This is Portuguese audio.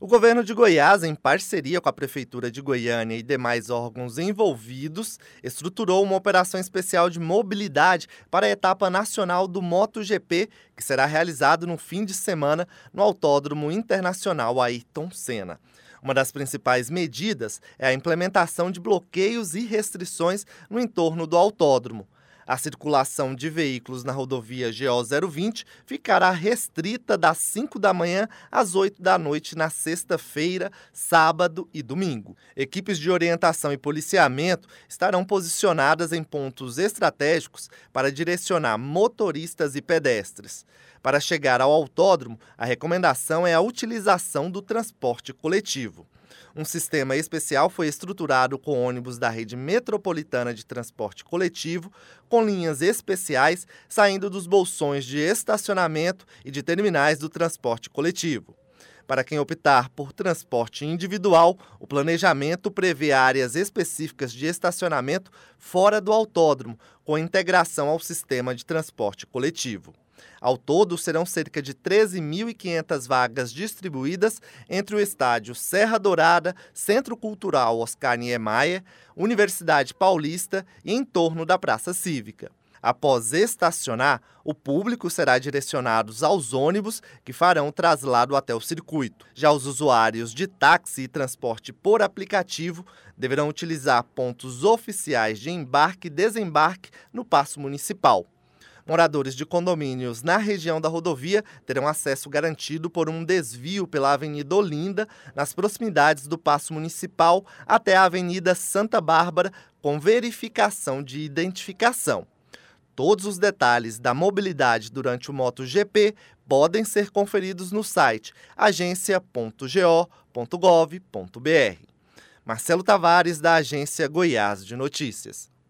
O governo de Goiás, em parceria com a Prefeitura de Goiânia e demais órgãos envolvidos, estruturou uma operação especial de mobilidade para a etapa nacional do MotoGP, que será realizado no fim de semana no Autódromo Internacional Ayrton Senna. Uma das principais medidas é a implementação de bloqueios e restrições no entorno do autódromo. A circulação de veículos na rodovia GO 020 ficará restrita das 5 da manhã às 8 da noite na sexta-feira, sábado e domingo. Equipes de orientação e policiamento estarão posicionadas em pontos estratégicos para direcionar motoristas e pedestres. Para chegar ao autódromo, a recomendação é a utilização do transporte coletivo. Um sistema especial foi estruturado com ônibus da rede metropolitana de transporte coletivo, com linhas especiais saindo dos bolsões de estacionamento e de terminais do transporte coletivo. Para quem optar por transporte individual, o planejamento prevê áreas específicas de estacionamento fora do autódromo, com integração ao sistema de transporte coletivo. Ao todo, serão cerca de 13.500 vagas distribuídas entre o estádio Serra Dourada, Centro Cultural Oscar Niemeyer, Universidade Paulista e em torno da Praça Cívica. Após estacionar, o público será direcionado aos ônibus que farão o traslado até o circuito. Já os usuários de táxi e transporte por aplicativo deverão utilizar pontos oficiais de embarque e desembarque no Paço Municipal. Moradores de condomínios na região da rodovia terão acesso garantido por um desvio pela Avenida Olinda, nas proximidades do Paço Municipal, até a Avenida Santa Bárbara, com verificação de identificação. Todos os detalhes da mobilidade durante o MotoGP podem ser conferidos no site agencia.go.gov.br. Marcelo Tavares, da Agência Goiás de Notícias.